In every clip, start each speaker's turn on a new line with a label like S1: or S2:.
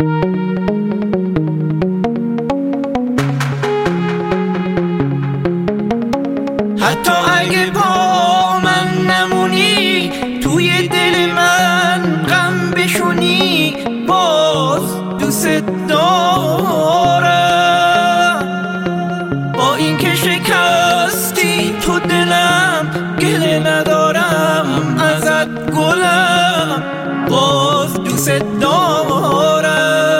S1: حتی اگه با من نمونی، توی دل من غم بشونی، باز دوست دارم. با این که شکستی تو دلم، گله ندارم ازت گلم، باز دوست دارم.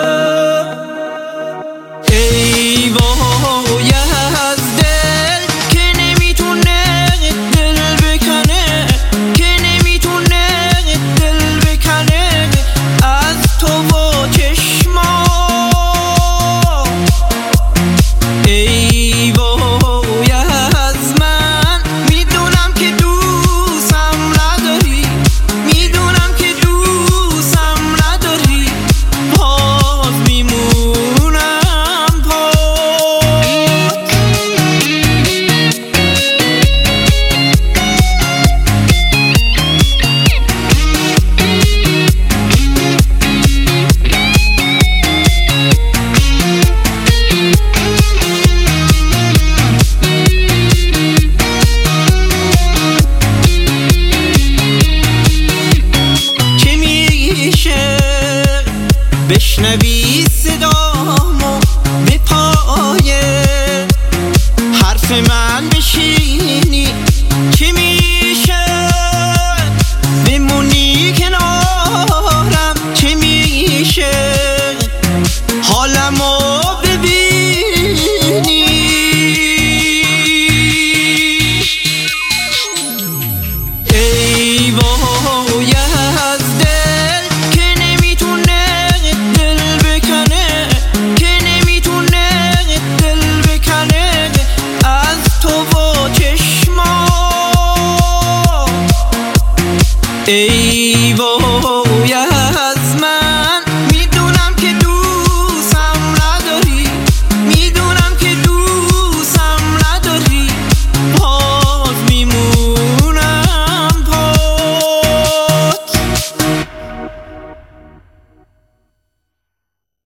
S1: ای وای از دل که نمیتونه دل بکنه، که نمیتونه دل بکنه از تو و چشما. ای وای از من، میدونم که دوستم نداری، میدونم که دوستم نداری، باز میمونم پات. چه میشه بشنوی صدا